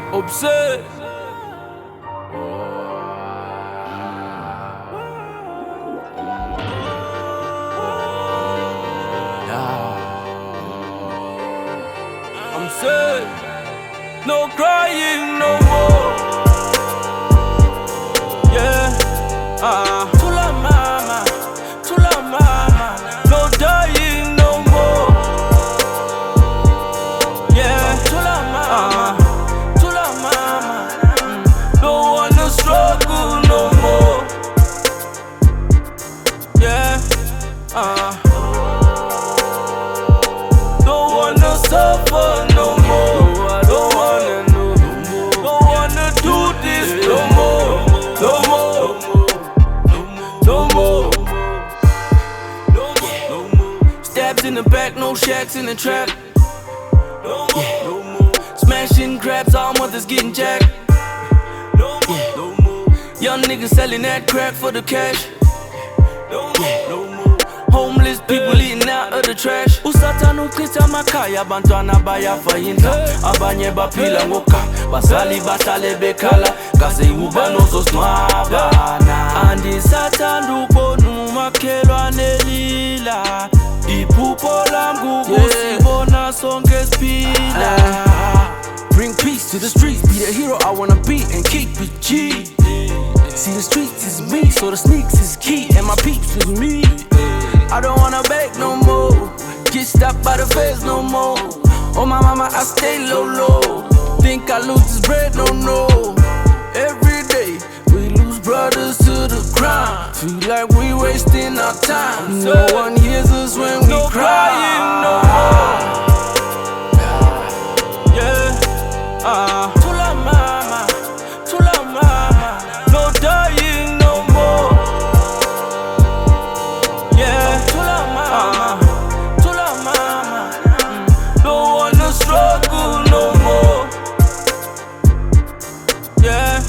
Obsessed. I'm sad. No crying no more. Yeah. Tula mama, tula mama. No dying no more. Yeah. Tula mama, tula mama. Don't wanna struggle no more. Yeah. Don't wanna suffer no more. I don't wanna know no more. Don't wanna do this no more. No more. No more. No more. Stabs in the back, no shacks in the trap. No more. No more. Smashing crabs, all mothers getting jacked. No more. No more. Young niggas selling that crack for the cash. No more. No more. Homeless people eating out of the trash. Usatana ukita makaya bantwana bayafayinta. Abanye baphila ngoka basali bahlale bekhala kaze ubano zosnwabana. Andisathanda ukubona umakhelwane lila. Iphupho lami ukusibona sonke siphila. Bring peace to the streets, be the hero I wanna be and keep it G. See the streets is me, so the sneaks is key, and my peeps is me. I don't wanna beg no more, get stopped by the feds no more. Oh my mama, I stay low. Think I lose this bread, no. Every day we lose brothers to the crime. Feel like we wasting our time. No one hears us when we cry. No more. Yeah. Tula mama, tula mama. No dying no more. Yeah. Tula mama, tula mama. Don't wanna struggle no more. Yeah.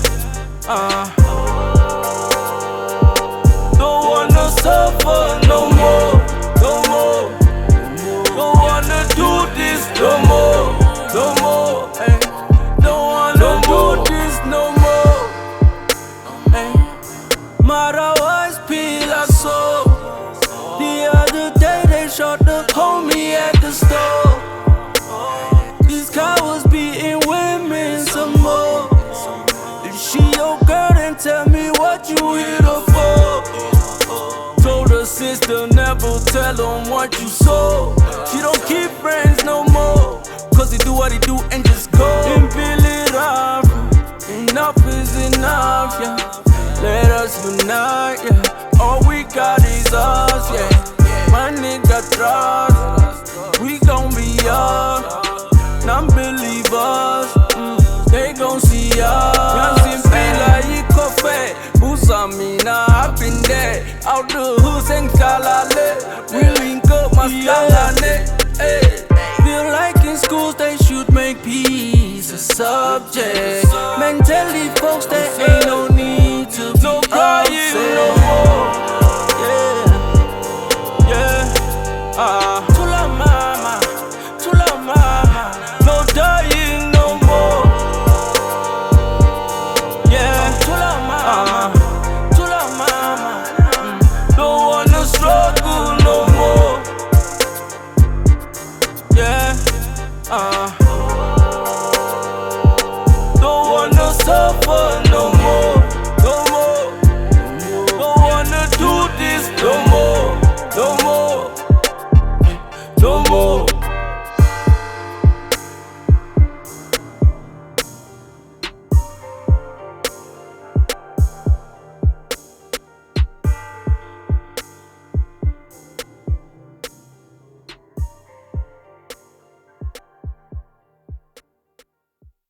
Don't wanna suffer no more. No more. Don't wanna do this no more. No more. Hey. Don't wanna do this no more. Hey. Marawas pila so. The other day they shot the homie at the store. These cowards beating women some more. If she your girl, then tell me what you hit her for. Told her sister never tell them what you saw. She don't keep friends no more, cause he do what he do and just go and build it up. Enough is enough, yeah. Let us unite, yeah. All we got is us, yeah. My nigga trust, we gon' be up. Non-believers, they gon' see us. Yansin pila iko fe, Busamina, I've been there. Out the hood, sing kalale. We link up, maskalane. Hey. Feel like in schools they should make peace a subject. Mentally folks, they ain't no